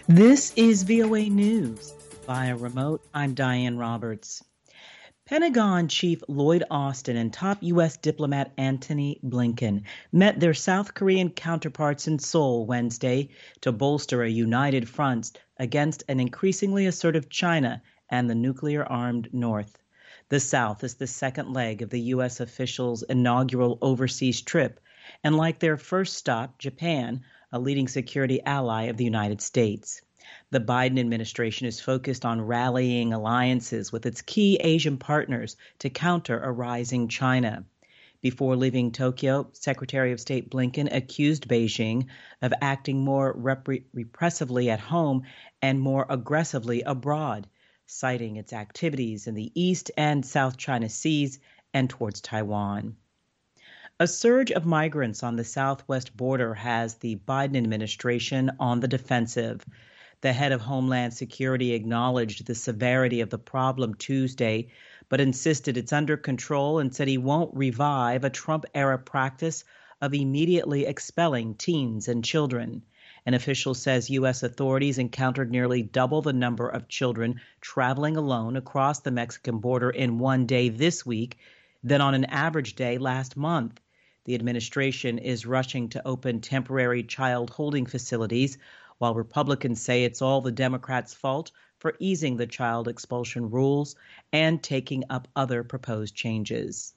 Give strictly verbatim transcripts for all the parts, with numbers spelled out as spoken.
This is V O A News. Via remote, I'm Diane Roberts. Pentagon Chief Lloyd Austin and top U S diplomat Antony Blinken met their South Korean counterparts in Seoul Wednesday to bolster a united front against an increasingly assertive China and the nuclear-armed North. The South is the second leg of the U S officials' inaugural overseas trip, and like their first stop, Japan, a leading security ally of the United States. The Biden administration is focused on rallying alliances with its key Asian partners to counter a rising China. Before leaving Tokyo, Secretary of State Blinken accused Beijing of acting more repre- repressively at home and more aggressively abroad, citing its activities in the East and South China Seas and towards Taiwan. A surge of migrants on the southwest border has the Biden administration on the defensive. The head of Homeland Security acknowledged the severity of the problem Tuesday, but insisted it's under control and said he won't revive a Trump-era practice of immediately expelling teens and children. An official says U S authorities encountered nearly double the number of children traveling alone across the Mexican border in one day this week than on an average day last month. The administration is rushing to open temporary child holding facilities, while Republicans say it's all the Democrats' fault for easing the child expulsion rules and taking up other proposed changes.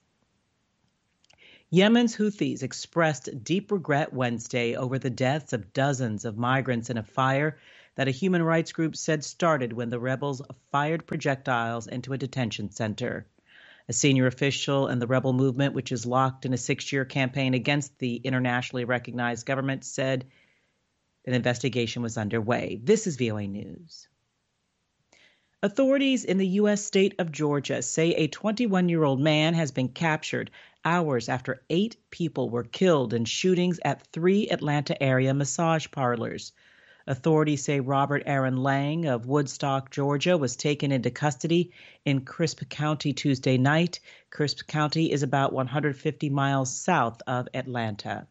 Yemen's Houthis expressed deep regret Wednesday over the deaths of dozens of migrants in a fire that a human rights group said started when the rebels fired projectiles into a detention center. A senior official in the rebel movement, which is locked in a six-year campaign against the internationally recognized government, said an investigation was underway. This is V O A News. Authorities in the U S state of Georgia say a twenty-one-year-old man has been captured hours after eight people were killed in shootings at three Atlanta area massage parlors. Authorities say Robert Aaron Lang of Woodstock, Georgia, was taken into custody in Crisp County Tuesday night. Crisp County is about one hundred fifty miles south of Atlanta.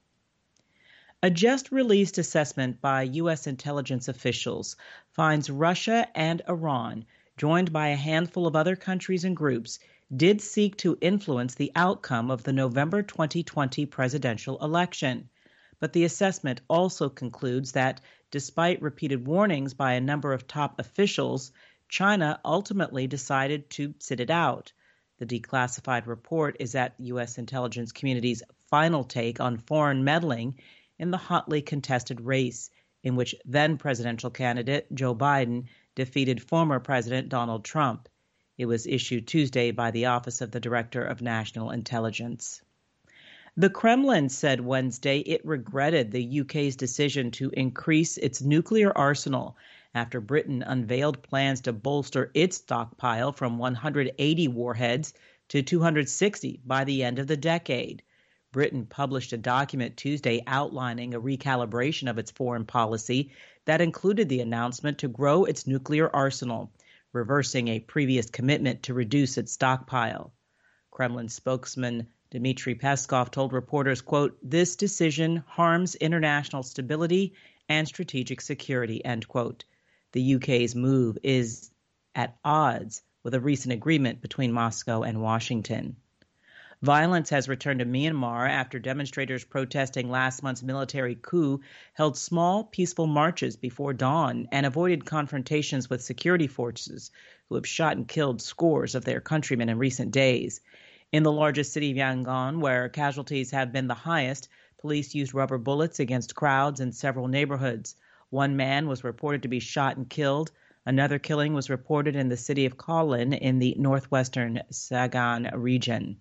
A just-released assessment by U S intelligence officials finds Russia and Iran, joined by a handful of other countries and groups, did seek to influence the outcome of the November twenty twenty presidential election. But the assessment also concludes that, despite repeated warnings by a number of top officials, China ultimately decided to sit it out. The declassified report is at U S intelligence community's final take on foreign meddling in the hotly contested race, in which then-presidential candidate Joe Biden defeated former President Donald Trump. It was issued Tuesday by the Office of the Director of National Intelligence. The Kremlin said Wednesday it regretted the U K's decision to increase its nuclear arsenal after Britain unveiled plans to bolster its stockpile from one hundred eighty warheads to two hundred sixty by the end of the decade. Britain published a document Tuesday outlining a recalibration of its foreign policy that included the announcement to grow its nuclear arsenal, reversing a previous commitment to reduce its stockpile. Kremlin spokesman Dmitry Peskov told reporters, quote, "This decision harms international stability and strategic security," end quote. The U K's move is at odds with a recent agreement between Moscow and Washington. Violence has returned to Myanmar after demonstrators protesting last month's military coup held small, peaceful marches before dawn and avoided confrontations with security forces who have shot and killed scores of their countrymen in recent days. In the largest city of Yangon, where casualties have been the highest, police used rubber bullets against crowds in several neighborhoods. One man was reported to be shot and killed. Another killing was reported in the city of Kowloon in the northwestern Sagaing region.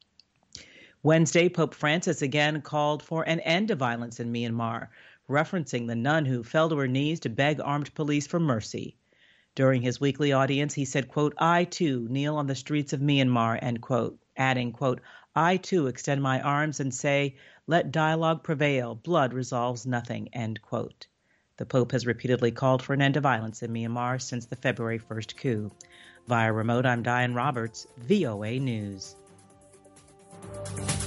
Wednesday, Pope Francis again called for an end to violence in Myanmar, referencing the nun who fell to her knees to beg armed police for mercy. During his weekly audience, he said, quote, "I, too, kneel on the streets of Myanmar," end quote, adding, quote, "I, too, extend my arms and say, let dialogue prevail, blood resolves nothing," end quote. The Pope has repeatedly called for an end to violence in Myanmar since the February first coup. Via remote, I'm Diane Roberts, V O A News.